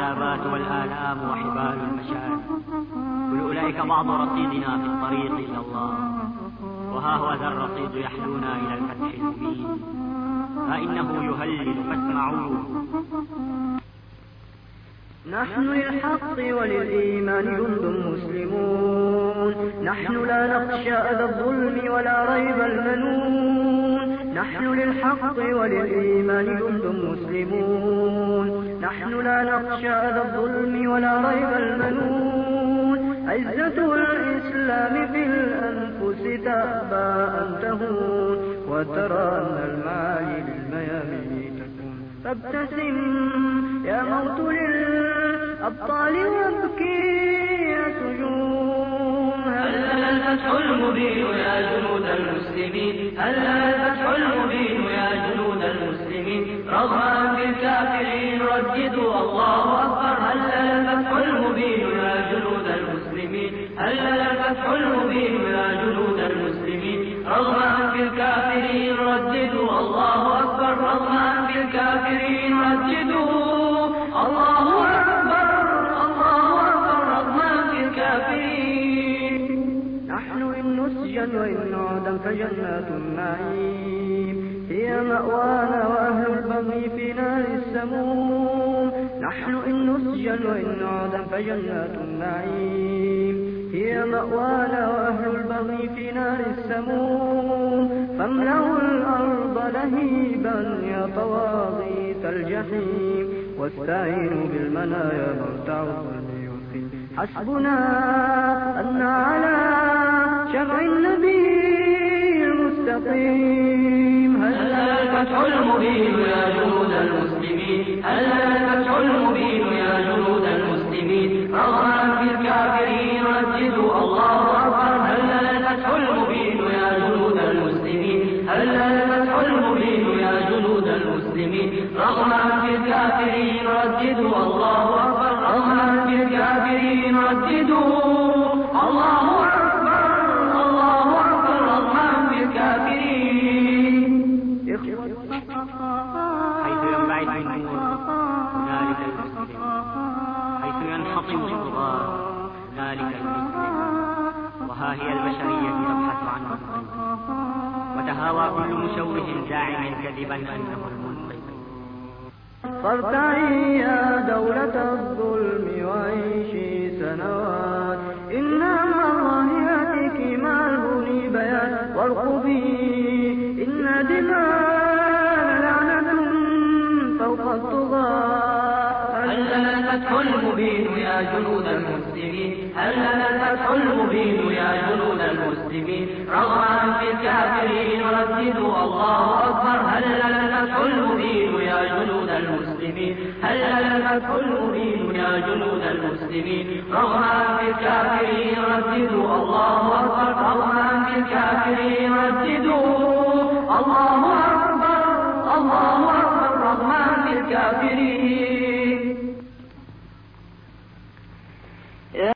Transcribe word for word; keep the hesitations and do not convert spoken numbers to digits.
العذابات والآلام وحبال المشاعر. كل أولئك بعض رصيدنا في الطريق إلى الله، وها هو ذا الرصيد يحلونا إلى الفتح المبين. فإنه يهلل فاسمعوه. نحن للحق وللإيمان جند مسلمون، نحن لا نخشى أذى الظلم ولا ريب المنون. نحن للحق وللإيمان جند مسلمون، نحن لا نخشى أذى الظلم ولا ريب المنون. عزة الإسلام في الأنفس تأبى أن تهون، وترى أن المعالي للميامين تكون. فابتسم يا موت للأبطال وابكي يا سجون. هل لنا الفتح المبين يا جنود المسلمين، هل لنا الفتح المبين يا جنود المسلمين. رغم أنف الكافرين رددوا الله أكبر. هل لنا الفتح المبين يا جنود المسلمين، هل لنا الفتح المبين يا جنود المسلمين. رغم أنف الكافرين رددوا الله أكبر. رغم أنف الكافرين رددوا الله أكبر. الله أكبر رغم أنف الكافرين. نحن إن نسجن وإن نعدم فجنات النعيم هي مأوانا وأهل البغي في نار السموم. نحن إن نسجن وإن نعدم فجنات النعيم هي مأوانا وأهل البغي في نار السموم. فاملأوا الأرض لهيبا يا طواغيت الجحيم، واستعينوا بالمنايا مرتع الظلم يثيم. حسبنا أن على شمع النبي المستقيم. هل لنا الفتح المبين يا جنود المسلمين، هل لنا الفتح المبين يا جنود المسلمين. رغم أنف الكافرين رددوا الله أكبر. هل لنا الفتح المبين يا جنود المسلمين، هل لنا الفتح المبين يا جنود المسلمين. رغم أنف الكافرين رددوا الله أكبر. رغم أنف الكافرين رددوا الله أكبر. الله أكبر رغم أنف الكافرين. حيث ينبعث النور هنالك المسلم، حيث ينحطم الغبار هنالك المسلم. وها هي البشرية تبحث عنه الغيب، وتهاوى كل مشوه زاعم كذبا أنه المنقذ. فارتعي يا دولة الظلم وعيشي سنوات، إن الله يأتيك مع الهني بيان. وارقبي إن دماء لعنة فوق الطغاة. هل لنا الفتح المبين يا جنود المسلمين، هل لنا الفتح المبين يا جنود المسلمين. رغم أنف الكافرين رددوا الله أكبر. هل لنا الفتح المبين يا جنود المسلمين، هل لنا الفتح المبين يا جنود المسلمين. رغم أنف الكافرين رددوا الله أكبر. رغم أنف الكافرين رددوا الله أكبر. الله أكبر رغم أنف الكافرين.